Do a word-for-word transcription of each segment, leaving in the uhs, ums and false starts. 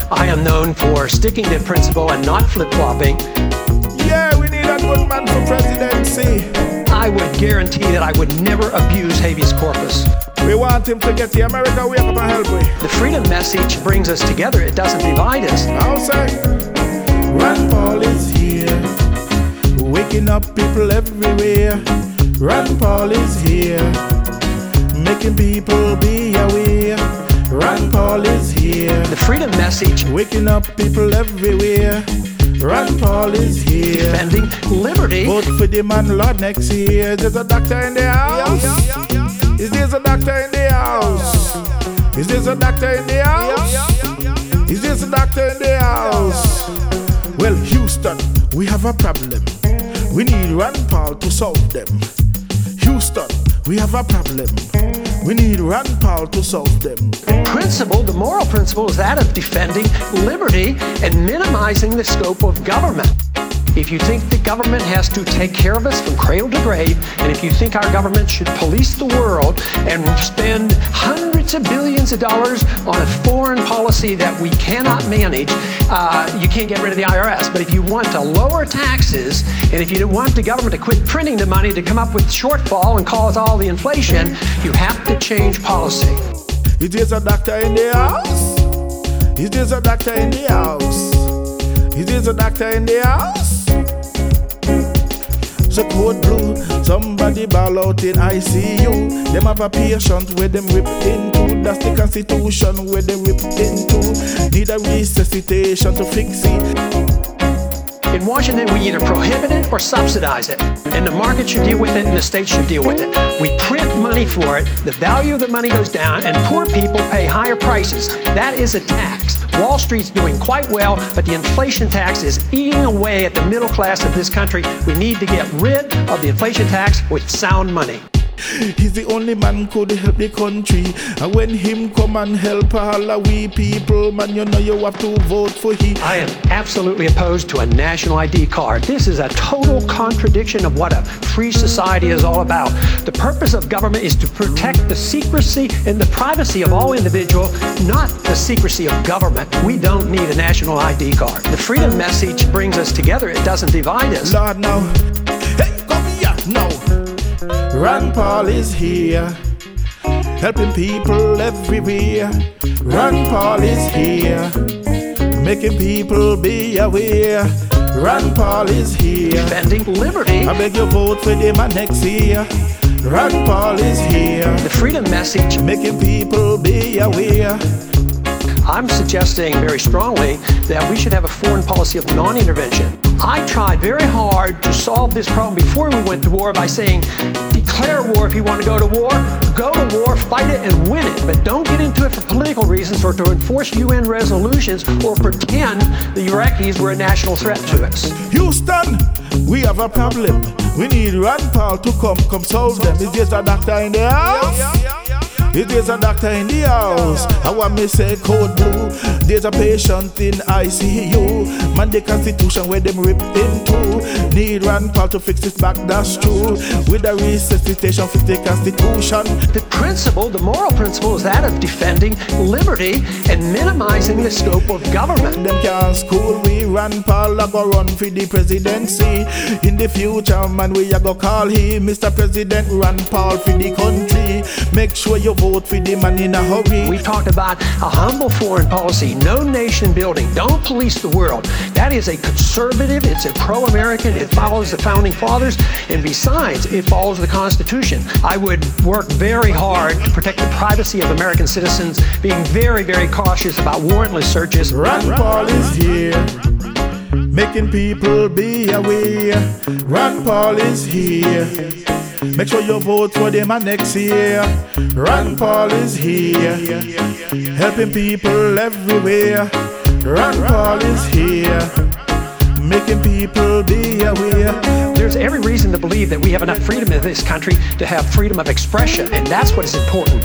I am known for sticking to principle and not flip-flopping. Yeah, we need a good man for presidency. I would guarantee that I would never abuse habeas corpus. We want him to get the America wake up and help we. The freedom message brings us together. It doesn't divide us. I'll say, Rand Paul is here, waking up people everywhere. Rand Paul is here, making people be aware. Rand Paul is here, The freedom message waking up people everywhere. Rand Paul is here, defending liberty. vote for the man Lord next year. There's a doctor in the house. Is there a doctor in the house? Is there a doctor in the house? Is there a doctor in the house? Well, Houston, we have a problem. We need Rand Paul to solve them. Houston, we have a problem. We need Rand Paul to solve them. Principle, the moral principle, is that of defending liberty and minimizing the scope of government. If you think the government has to take care of us from cradle to grave, and if you think our government should police the world and spend hundreds of billions of dollars on a foreign policy that we cannot manage, uh, you can't get rid of the I R S. But if you want to lower taxes, and if you want the government to quit printing the money to come up with shortfall and cause all the inflation, you have to change policy. Is there a doctor in the house? Is there a doctor in the house? Is there a doctor in the house? So code blue, somebody ball out in I C U. Them have a patient where them rip into. That's the constitution where them rip into. Need a resuscitation to fix it. In Washington, we either prohibit it or subsidize it. And the market should deal with it and the state should deal with it. We print money for it, the value of the money goes down, and poor people pay higher prices. That is a tax. Wall Street's doing quite well, but the inflation tax is eating away at the middle class of this country. We need to get rid of the inflation tax with sound money. He's the only man could help the country. And when him come and help all of we people, man, you know you have to vote for he. I am absolutely opposed to a national I D card. This is a total contradiction of what a free society is all about. The purpose of government is to protect the secrecy and the privacy of all individuals, not the secrecy of government. We don't need a national I D card. The freedom message brings us together. It doesn't divide us. Lord, now, hey, come here, now. Rand Paul is here, helping people everywhere. Rand Paul is here, making people be aware. Rand Paul is here, defending liberty. I beg you vote for them next year. Rand Paul is here, The freedom message. making people be aware. I'm suggesting very strongly that we should have a foreign policy of non-intervention. I tried very hard to solve this problem before we went to war by saying, declare war if you want to go to war, go to war, fight it, and win it. But don't get into it for political reasons or to enforce U N resolutions or pretend the Iraqis were a national threat to us. Houston, we have a problem. We need Rand Paul to come, come solve them. Is there a doctor in the house? If there's a doctor in the house, I want me say code blue. There's a patient in I C U. Man, the constitution where them rip into. Need Rand Paul to fix this back, that's true. With a resuscitation, fix the constitution. The principle, the moral principle, is that of defending liberty and minimizing the scope of government. Them can't school we, Rand Paul a go run for the presidency. In the future, man, we a go call him Mister President Rand Paul for the country. Make sure you vote for the man in a hurry. We talked about a humble foreign policy, no nation building, don't police the world. That is a conservative, it's a pro-American, it follows the founding fathers, and besides, it follows the Constitution. I would work very hard to protect the privacy of American citizens, being very, very cautious about warrantless searches. Rand Paul is here, making people be aware. Rand Paul is here, make sure you vote for them next year. Rand Paul is here, helping people everywhere. Rand Paul is here, making people be aware. There's every reason to believe that we have enough freedom in this country to have freedom of expression, and that's what is important.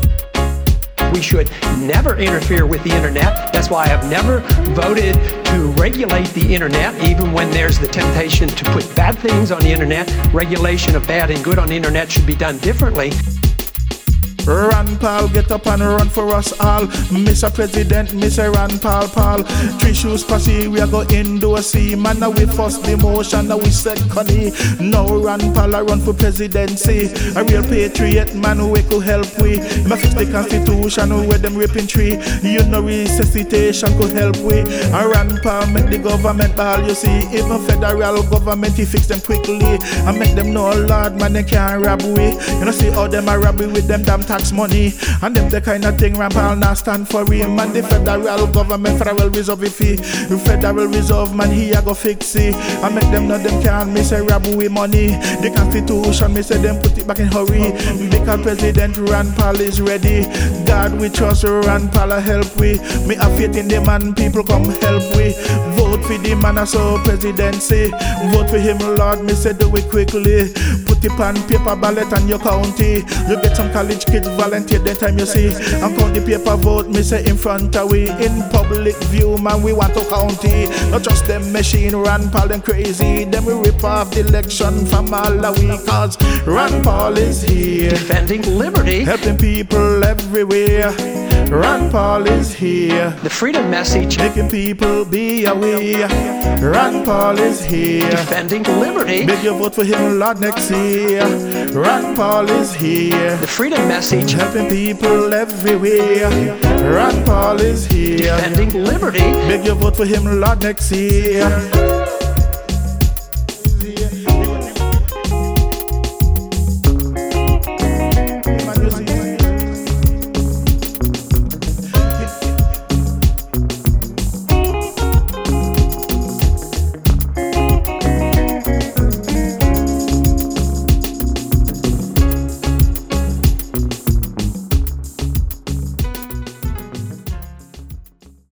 We should never interfere with the internet. That's why I've never voted to regulate the internet, even when there's the temptation to put bad things on the internet. Regulation of bad and good on the internet should be done differently. Ron Paul, get up and run for us all. Mister President, Mister Ron Paul, Paul. Three shoes passy, we are go indoor see. Man, now we first the motion, now we second. Now Ron Paul a run for presidency. A real patriot man who could help we. Ma fix the constitution where them ripping tree. You know resuscitation could help we. And Ron Paul make the government ball, you see. Even federal government, he fix them quickly. And make them know, Lord, man, they can't rob we. You know see how them are robbing with them damn tax money. And them the kind of thing Ron Paul not stand for him. And the federal government, Federal Reserve fee. The Federal Reserve man, he a go fix it. And make them know them can't miss a rob we money. The constitution, me say them put it back in hurry. Because President Ron Paul is ready. God we trust, Ron Paul a help we. Me have faith in the man, people come help we. Vote for the man so presidency. Vote for him, Lord, me say do it quickly. Put it on paper ballot on your county. You get some college kids volunteer then time you see. And count the paper vote, me say in front of we. In public view, man, we want to count it. Not just them machine, Ron Paul them crazy. Them we rip off the election from all the week. Cause Ron Paul is here. Defending liberty. Helping people everywhere. Ron Paul is here. The freedom message. Making people be aware. Ron Paul is here. Defending liberty. Make your vote for him, Lord, next year. Ron Paul is here. The freedom message. Helping people everywhere. Ron Paul is here. Defending liberty. Make your vote for him, Lord, next year.